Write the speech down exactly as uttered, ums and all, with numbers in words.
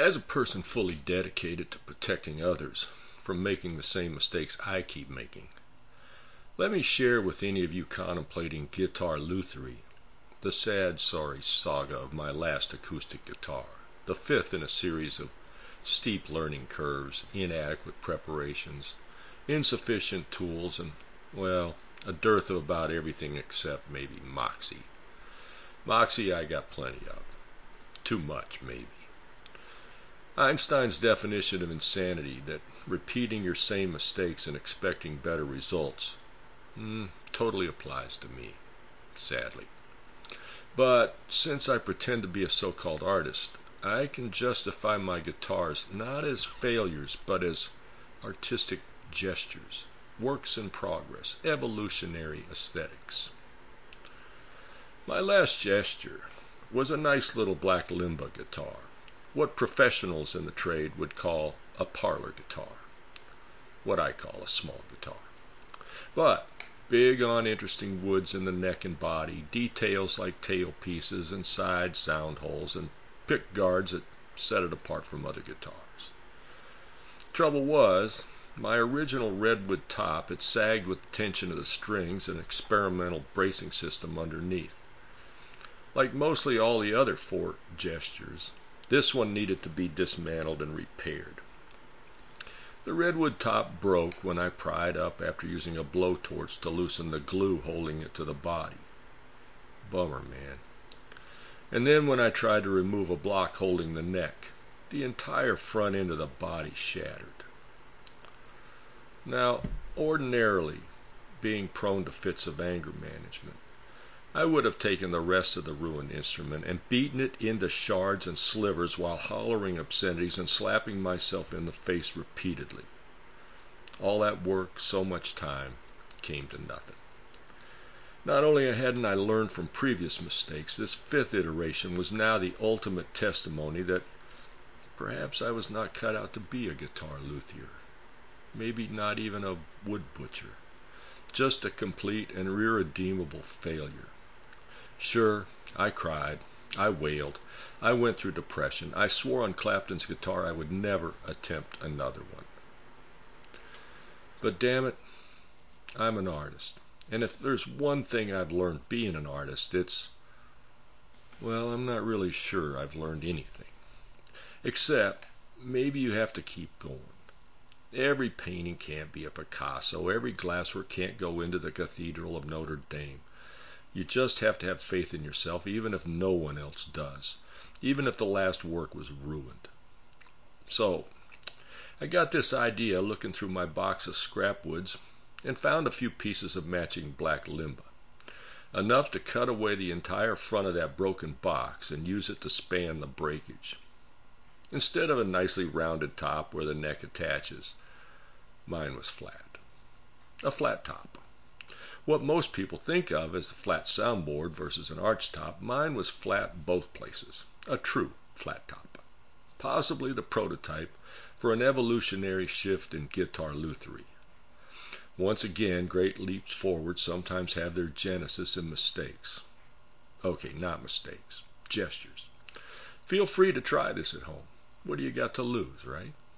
As a person fully dedicated to protecting others from making the same mistakes I keep making, let me share with any of you contemplating guitar lutherie the sad, sorry saga of my last acoustic guitar, the fifth in a series of steep learning curves, inadequate preparations, insufficient tools, and, well, a dearth of about everything except maybe moxie. Moxie I got plenty of. Too much, maybe. Einstein's definition of insanity, that repeating your same mistakes and expecting better results, mm, totally applies to me, sadly. But since I pretend to be a so-called artist, I can justify my guitars not as failures, but as artistic gestures, works in progress, evolutionary aesthetics. My last gesture was a nice little black Limba guitar, what professionals in the trade would call a parlor guitar, what I call a small guitar. But big on interesting woods in the neck and body, details like tailpieces and side sound holes, and pick guards that set it apart from other guitars. Trouble was, my original redwood top had sagged with the tension of the strings and experimental bracing system underneath. Like mostly all the other fork gestures, this one needed to be dismantled and repaired. The redwood top broke when I pried up after using a blowtorch to loosen the glue holding it to the body. Bummer, man. And then when I tried to remove a block holding the neck, the entire front end of the body shattered. Now, ordinarily, being prone to fits of anger management, I would have taken the rest of the ruined instrument and beaten it into shards and slivers while hollering obscenities and slapping myself in the face repeatedly. All that work, so much time, came to nothing. Not only hadn't I learned from previous mistakes, this fifth iteration was now the ultimate testimony that perhaps I was not cut out to be a guitar luthier, maybe not even a wood butcher, just a complete and irredeemable failure. Sure, I cried, I wailed, I went through depression, I swore on Clapton's guitar I would never attempt another one. But damn it, I'm an artist. And if there's one thing I've learned being an artist, it's, well, I'm not really sure I've learned anything. Except, maybe you have to keep going. Every painting can't be a Picasso. Every glasswork can't go into the Cathedral of Notre Dame. You just have to have faith in yourself, even if no one else does. Even if the last work was ruined. So, I got this idea looking through my box of scrap woods and found a few pieces of matching black Limba. Enough to cut away the entire front of that broken box and use it to span the breakage. Instead of a nicely rounded top where the neck attaches, mine was flat. A flat top. What most people think of as a flat soundboard versus an arch top, mine was flat both places. A true flat top. Possibly the prototype for an evolutionary shift in guitar lutherie. Once again, great leaps forward sometimes have their genesis in mistakes. Okay, not mistakes. Gestures. Feel free to try this at home. What do you got to lose, right?